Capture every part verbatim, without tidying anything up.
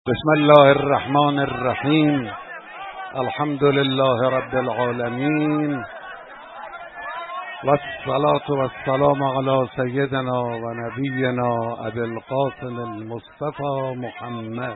بسم الله الرحمن الرحیم. الحمد لله رب العالمین و الصلاة و السلام علی سیدنا و نبینا ابی القاسم المصطفى محمد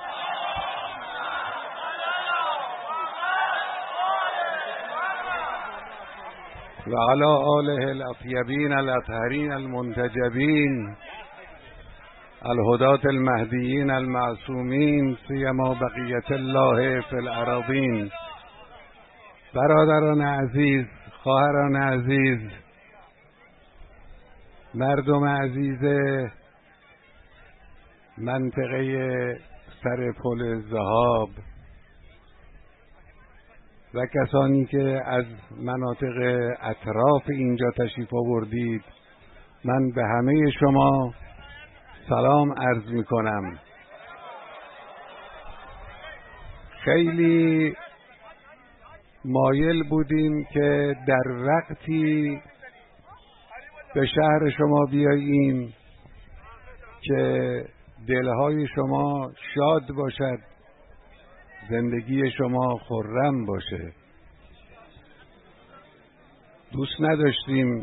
و علی آله الاطیبین الاطهرین المنتجبین الهداة المهدیین المعصومین سیما بقیت الله فی الارضین. برادران عزیز، خواهران عزیز، مردم عزیز منطقه سر پل ذهاب و کسانی که از مناطق اطراف اینجا تشریف آوردید، من به همه شما سلام عرض می کنم. خیلی مایل بودیم که در وقتی به شهر شما بیاییم که دلهای شما شاد باشد، زندگی شما خرم باشه. دوست نداشتیم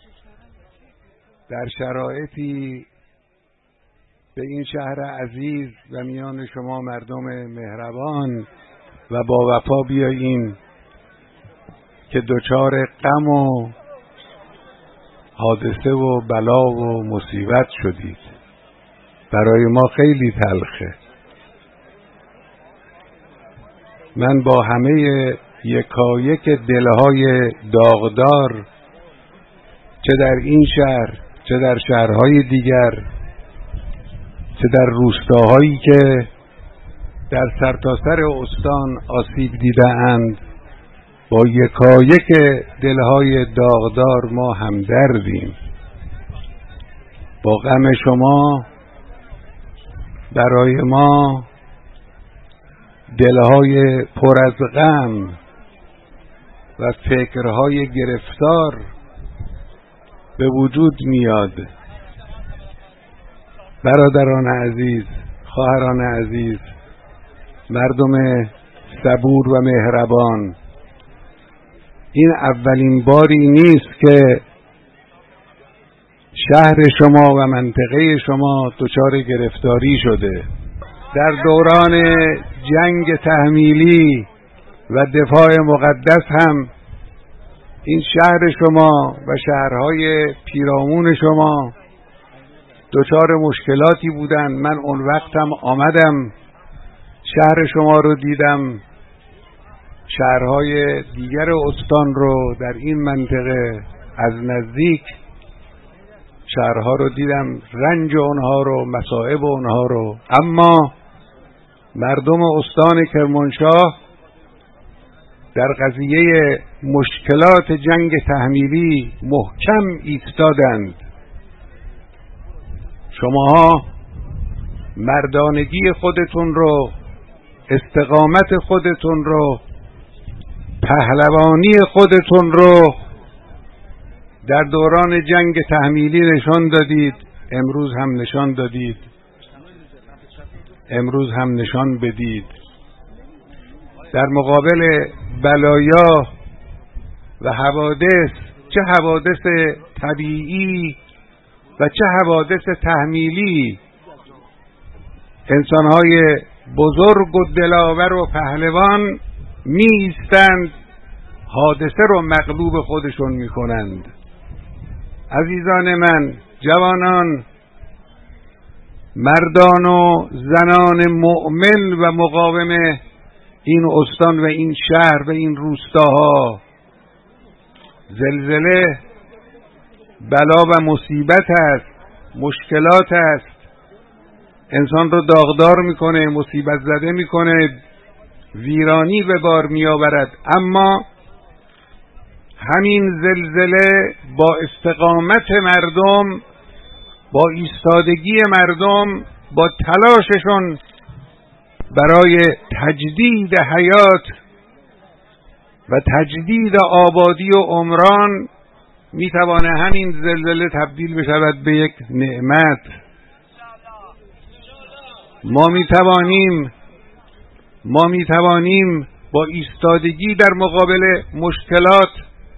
در شرایطی به این شهر عزیز و میان شما مردم مهربان و با وفا بیاییم که دچار غم و حادثه و بلا و مصیبت شدید. برای ما خیلی تلخه. من با همه یکایک دلهای داغدار، چه در این شهر چه در شهرهای دیگر، چه در روستاهایی که در سرتاسر استان آسیب دیده‌اند، با یکایک دلهای داغدار ما همدردیم. با غم شما برای ما دلهای پر از غم و فکرهای گرفتار به وجود میاد. برادران عزیز، خواهران عزیز، مردم صبور و مهربان، این اولین باری نیست که شهر شما و منطقه شما دچار گرفتاری شده. در دوران جنگ تحمیلی و دفاع مقدس هم این شهر شما و شهرهای پیرامون شما دچار مشکلاتی بودن. من اون وقتم آمدم شهر شما رو دیدم، شهرهای دیگر استان رو در این منطقه از نزدیک شهرها رو دیدم، رنج اونها رو، مصائب اونها رو. اما مردم استان کرمانشاه در قضیه مشکلات جنگ تحمیلی محکم ایستادند. شماها مردانگی خودتون رو، استقامت خودتون رو، پهلوانی خودتون رو در دوران جنگ تحمیلی نشان دادید. امروز هم نشان دادید، امروز هم نشان بدید. در مقابل بلایا و حوادث، چه حوادث طبیعی و چه حوادث تحمیلی، انسانهای بزرگ و دلاور و پهلوان می ایستند، حادثه رو مغلوب خودشون می کنند. عزیزان من، جوانان، مردان و زنان مؤمن و مقاوم این استان و این شهر و این روستاها، زلزله بلا و مصیبت است، مشکلات است، انسان رو داغدار میکنه، مصیبت زده میکنه، ویرانی به بار میآورد. اما همین زلزله با استقامت مردم، با ایستادگی مردم، با تلاششون برای تجدید حیات و تجدید آبادی و عمران میتوانه همین زلزله تبدیل بشود به یک نعمت. ما می توانیم ما می توانیم با ایستادگی در مقابل مشکلات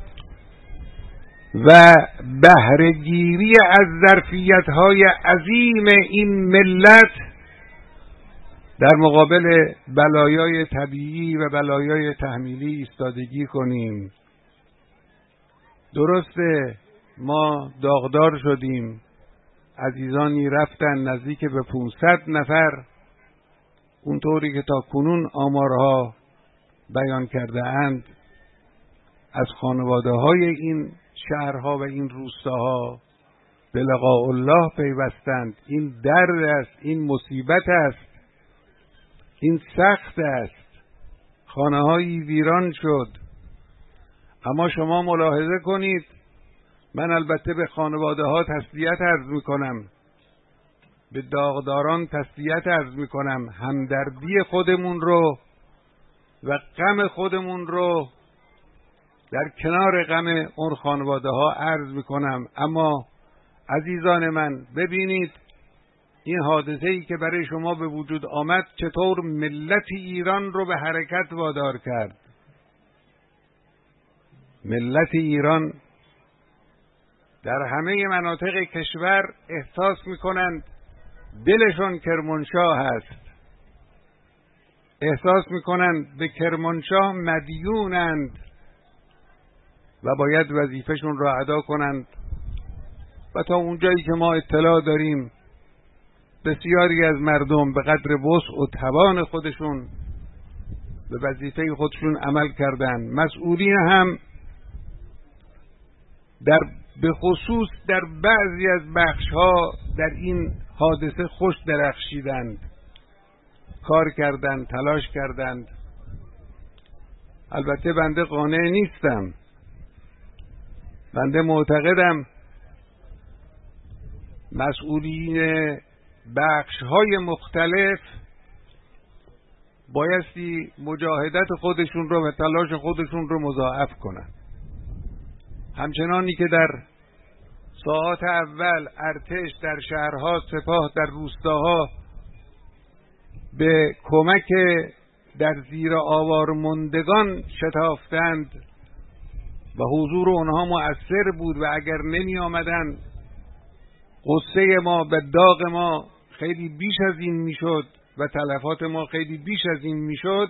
و بهره‌گیری از ظرفیت‌های عظیم این ملت در مقابل بلایای طبیعی و بلایای تحمیلی ایستادگی کنیم. درسته ما داغدار شدیم، عزیزانی رفتن نزدیک به پانصد نفر، اونطوری که تا کنون آمارها بیان کرده اند از خانواده های این شهرها و این روستاها به لقاء الله پیوستند. این درد است، این مصیبت است، این سخت است. خانه هایی ویران شد. اما شما ملاحظه کنید، من البته به خانواده ها تسلیت عرض می کنم، به داغداران تسلیت عرض می کنم، همدردی خودمون رو و غم خودمون رو در کنار غم اون خانواده ها عرض می کنم. اما عزیزان من، ببینید این حادثه‌ای که برای شما به وجود آمد چطور ملت ایران رو به حرکت وادار کرد. ملت ایران در همه مناطق کشور احساس میکنند دلشون کرمانشاه هست، احساس میکنند به کرمانشاه مدیونند و باید وظیفهشون را ادا کنند. و تا اونجایی که ما اطلاع داریم بسیاری از مردم به قدر وسع و توان خودشون به وظیفه خودشون عمل کردند. مسئولین هم در به خصوص در بعضی از بخش‌ها در این حادثه خوش درخشیدند، کار کردند، تلاش کردند. البته بنده قانع نیستم، بنده معتقدم مسئولین بخش‌های مختلف بایستی مجاهدت خودشون رو و تلاش خودشون رو مضاعف کنند. همچنانی که در ساعات اول ارتش در شهرها، سپاه در روستاها به کمک در زیر آوار ماندگان شتافتند و حضور اونها مؤثر بود و اگر نمی آمدن قصه ما به داغ ما خیلی بیش از این میشد و تلفات ما خیلی بیش از این میشد.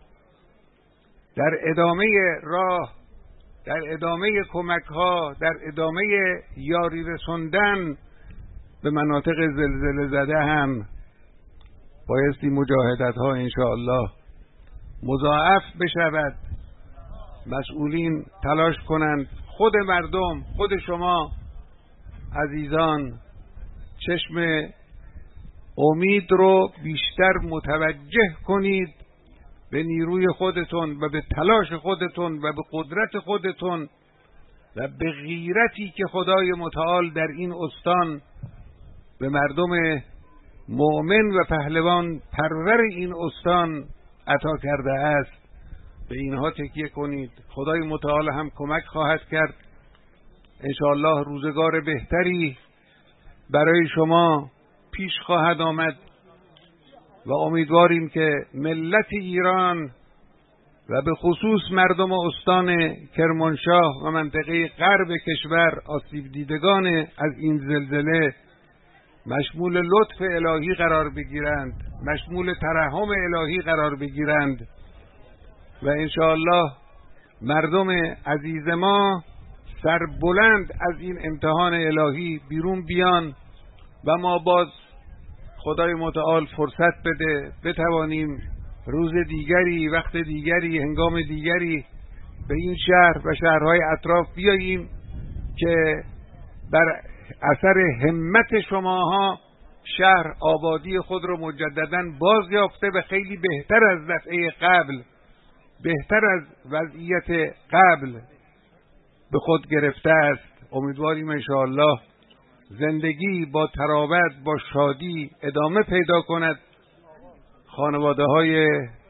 در ادامه راه، در ادامه کمک ها، در ادامه یاری رسوندن به مناطق زلزله زده هم بایستی مجاهدت ها انشاءالله مضاعف بشود. مسئولین تلاش کنند، خود مردم، خود شما عزیزان چشم امید رو بیشتر متوجه کنید به نیروی خودتون و به تلاش خودتون و به قدرت خودتون و به غیرتی که خدای متعال در این استان به مردم مؤمن و پهلوان پرور این استان عطا کرده است. به اینها تکیه کنید. خدای متعال هم کمک خواهد کرد. انشاءالله روزگار بهتری برای شما پیش خواهد آمد و امیدواریم که ملت ایران و به خصوص مردم استان کرمانشاه و منطقه غرب کشور آسیب دیدگان از این زلزله مشمول لطف الهی قرار بگیرند، مشمول ترحم الهی قرار بگیرند و انشاءالله مردم عزیز ما سربلند از این امتحان الهی بیرون بیان و ما باز خدای متعال فرصت بده بتوانیم روز دیگری، وقت دیگری، هنگام دیگری به این شهر و شهرهای اطراف بیاییم که بر اثر همت شماها شهر آبادی خود رو مجدداً باز یافته و خیلی بهتر از دفعه قبل، بهتر از وضعیت قبل به خود گرفته است. امیدواریم انشاءالله زندگی با تراوت، با شادی ادامه پیدا کند. خانواده های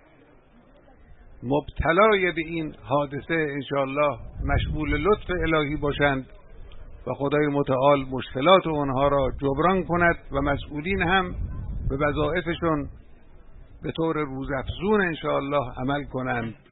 مبتلای به این حادثه انشاءالله مشمول لطف الهی باشند و خدای متعال مشکلات اونها را جبران کند و مسئولین هم به وظایفشون به طور روزافزون انشاءالله عمل کنند